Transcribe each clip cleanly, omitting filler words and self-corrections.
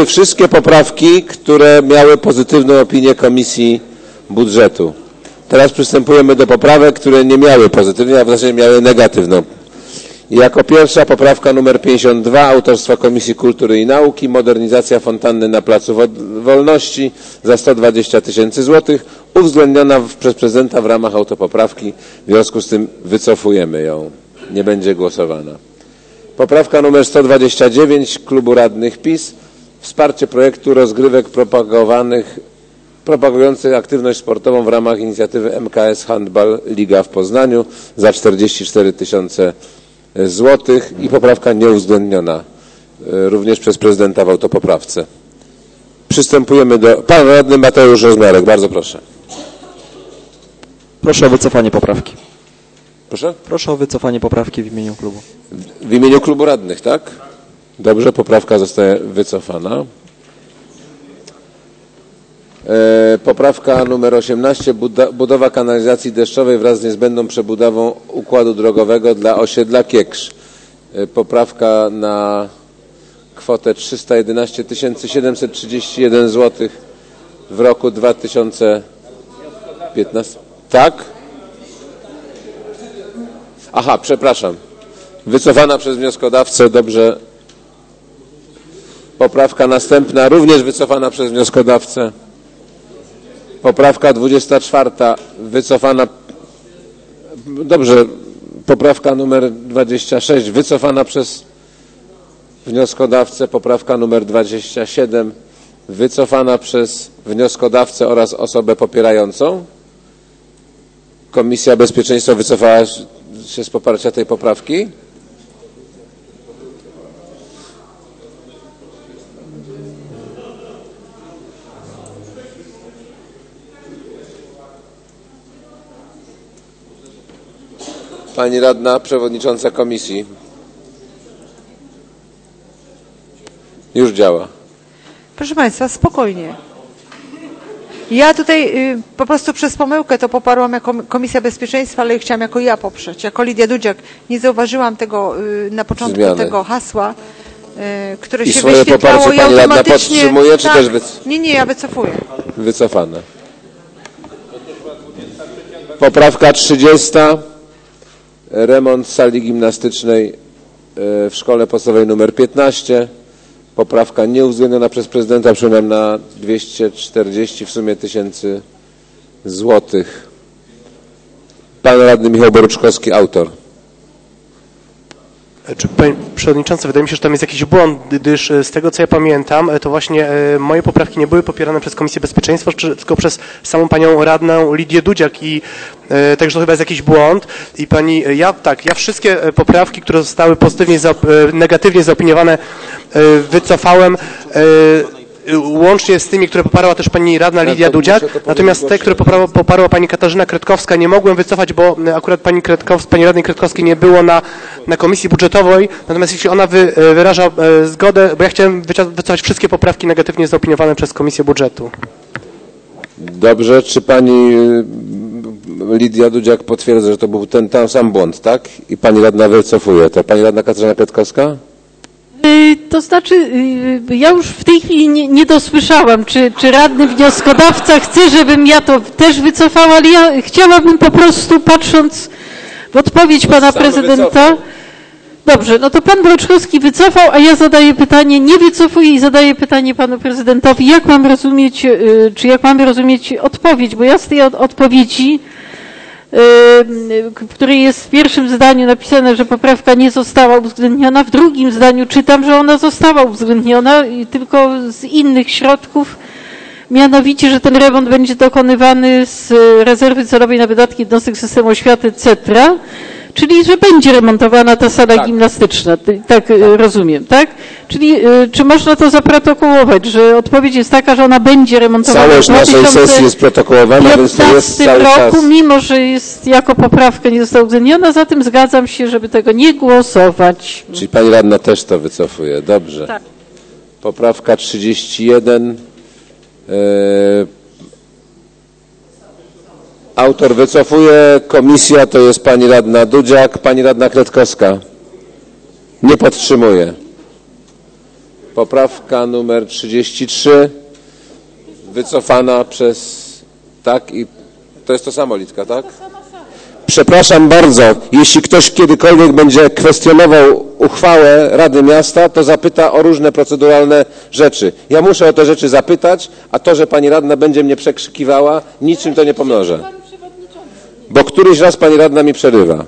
były wszystkie poprawki, które miały pozytywną opinię Komisji Budżetu. Teraz przystępujemy do poprawek, które nie miały pozytywnej, a w zasadzie miały negatywną. Jako pierwsza poprawka numer 52 autorstwa Komisji Kultury i Nauki, modernizacja fontanny na Placu Wolności za 120 000 złotych, uwzględniona przez prezydenta w ramach autopoprawki. W związku z tym wycofujemy ją. Nie będzie głosowana. Poprawka numer 129 Klubu Radnych PiS. Wsparcie projektu rozgrywek propagujących aktywność sportową w ramach inicjatywy MKS Handball Liga w Poznaniu za 44 000 złotych i poprawka nieuwzględniona również przez prezydenta w autopoprawce. Przystępujemy do... Pan radny Mateusz Rozmiarek, bardzo proszę. Proszę o wycofanie poprawki. Proszę? Proszę o wycofanie poprawki w imieniu klubu. W imieniu klubu radnych, tak? Dobrze, poprawka zostaje wycofana. Poprawka numer 18. Budowa kanalizacji deszczowej wraz z niezbędną przebudową układu drogowego dla osiedla Kieksz. Poprawka na kwotę 311 731 zł w roku 2015. Tak? Aha, przepraszam. Wycofana przez wnioskodawcę, dobrze. Poprawka następna, również wycofana przez wnioskodawcę. Poprawka 24, wycofana. Dobrze, poprawka numer 26, wycofana przez wnioskodawcę. Poprawka numer 27, wycofana przez wnioskodawcę oraz osobę popierającą. Komisja Bezpieczeństwa wycofała się z poparcia tej poprawki. Pani radna, przewodnicząca komisji. Już działa. Proszę Państwa, spokojnie. Ja tutaj po prostu przez pomyłkę to poparłam jako Komisja Bezpieczeństwa, ale chciałam jako ja poprzeć. Jako Lidia Dudziak nie zauważyłam tego na początku tego hasła, które się wyświetlało i pani radna automatycznie... podtrzymuje, czy też Nie, ja wycofuję. Wycofane. Poprawka 30. Remont sali gimnastycznej w szkole podstawowej nr 15. Poprawka nieuwzględniona przez prezydenta, przypominam, na 240 w sumie tysięcy złotych. Pan radny Michał Boruczkowski, autor. Panie Przewodniczący, wydaje mi się, że tam jest jakiś błąd, gdyż z tego, co ja pamiętam, to właśnie moje poprawki nie były popierane przez Komisję Bezpieczeństwa, tylko przez samą panią radną Lidię Dudziak i także to chyba jest jakiś błąd. I pani, ja wszystkie poprawki, które zostały negatywnie zaopiniowane, wycofałem, łącznie z tymi, które poparła też pani radna Lidia Dudziak, natomiast te, które poparła pani Katarzyna Kretkowska, nie mogłem wycofać, bo akurat pani radnej Kretkowskiej nie było na komisji budżetowej, natomiast jeśli ona wyraża zgodę, bo ja chciałem wycofać wszystkie poprawki negatywnie zaopiniowane przez Komisję Budżetu. Dobrze, czy pani Lidia Dudziak potwierdza, że to był ten sam błąd, tak? I pani radna wycofuje. To pani radna Katarzyna Kretkowska? To znaczy, ja już w tej chwili nie dosłyszałam, czy radny wnioskodawca chce, żebym ja to też wycofała, ale ja chciałabym po prostu, patrząc w odpowiedź pana prezydenta. Dobrze, no to pan Boruczkowski wycofał, a ja zadaję pytanie, nie wycofuję i zadaję pytanie panu prezydentowi, jak mam rozumieć, czy jak mamy rozumieć odpowiedź, bo ja z tej odpowiedzi, w której jest w pierwszym zdaniu napisane, że poprawka nie została uwzględniona, w drugim zdaniu czytam, że ona została uwzględniona i tylko z innych środków, mianowicie, że ten remont będzie dokonywany z rezerwy celowej na wydatki jednostek systemu oświaty, etc., czyli że będzie remontowana ta sala gimnastyczna, tak rozumiem, tak? Czyli czy można to zaprotokołować, że odpowiedź jest taka, że ona będzie remontowana Całość naszej sesji jest protokołowana, więc to jest cały czas. Mimo że jest jako poprawka nie została uwzględniona, zatem zgadzam się, żeby tego nie głosować. Czyli pani radna też to wycofuje. Dobrze. Tak. Poprawka 31. Autor wycofuje, komisja to jest pani radna Dudziak, pani radna Kretkowska. Nie podtrzymuje. Poprawka numer 33, wycofana przez... Tak? I to jest to samo, Litka, tak? Przepraszam bardzo, jeśli ktoś kiedykolwiek będzie kwestionował uchwałę Rady Miasta, to zapyta o różne proceduralne rzeczy. Ja muszę o te rzeczy zapytać, a to, że pani radna będzie mnie przekrzykiwała, niczym to nie pomoże. Bo któryś raz pani radna mi przerywa.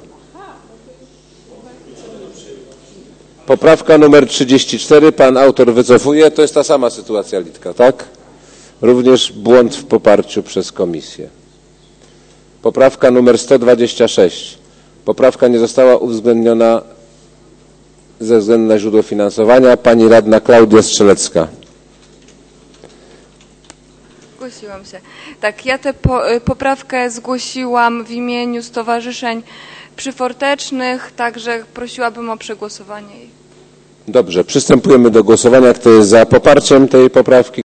Poprawka numer 34, pan autor wycofuje. To jest ta sama sytuacja, Litka, tak? Również błąd w poparciu przez komisję. Poprawka numer 126. Poprawka nie została uwzględniona ze względu na źródło finansowania. Pani radna Klaudia Strzelecka. Zgłosiłam się. Tak, ja tę poprawkę zgłosiłam w imieniu stowarzyszeń przyfortecznych, także prosiłabym o przegłosowanie jej. Dobrze, przystępujemy do głosowania. Kto jest za poparciem tej poprawki?